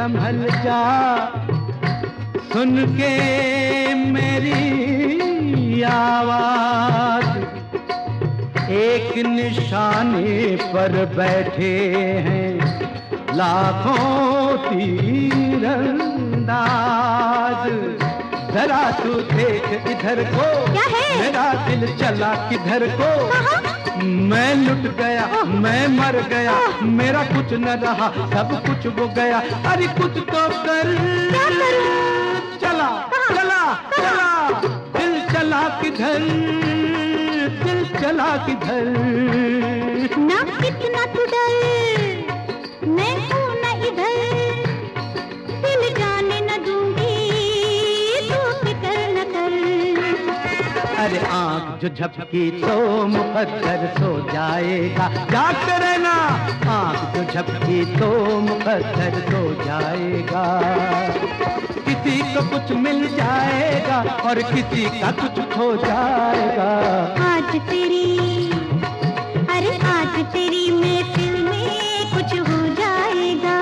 संभल जा, सुन के मेरी आवाज। एक निशाने पर बैठे हैं लाखों तीरंदाज। जरा तू देख इधर को, क्या है? मेरा दिल चला किधर को। मैं लुट गया, मैं मर गया, मेरा कुछ न रहा, सब कुछ वो गया। अरे कुछ तो कर। क्या करूं? चला चला चला, दिल चला किधर, दिल चला किधर। ना कितना तू डर, मैं हूँ न इधर, दिल जाने न दूंगी, तू फिक्र न कर। अरे आँख जो झपकी तो मुकद्दर सो जाएगा, जागते रहना। आँख जो झपकी तो मुकद्दर सो जाएगा। किसी को कुछ मिल जाएगा और किसी का कुछ खो जाएगा। आज तेरी, अरे आज तेरी महफिल में कुछ हो जाएगा।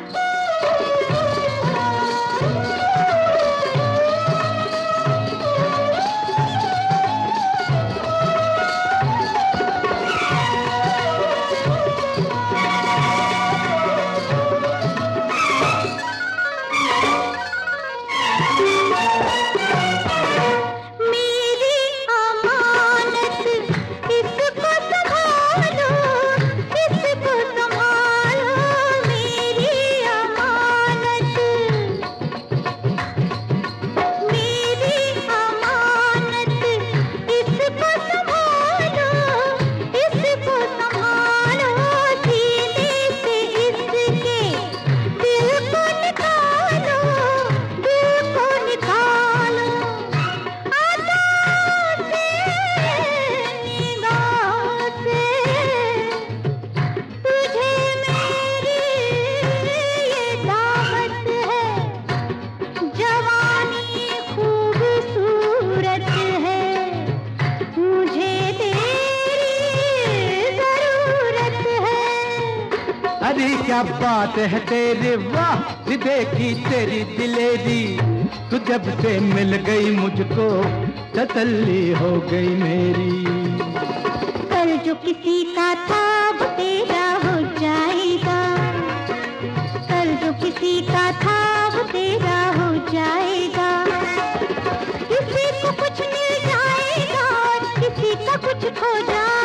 अरे क्या बात है तेरे, वाह देखी तेरी दिलेरी। तू जब से मिल गई मुझको तसल्ली हो गई मेरी। कल जो किसी का था वो तेरा हो जाएगा, कल जो किसी का था वो तेरा हो जाएगा। किसी को कुछ मिल जाएगा और किसी का कुछ खो जाएगा।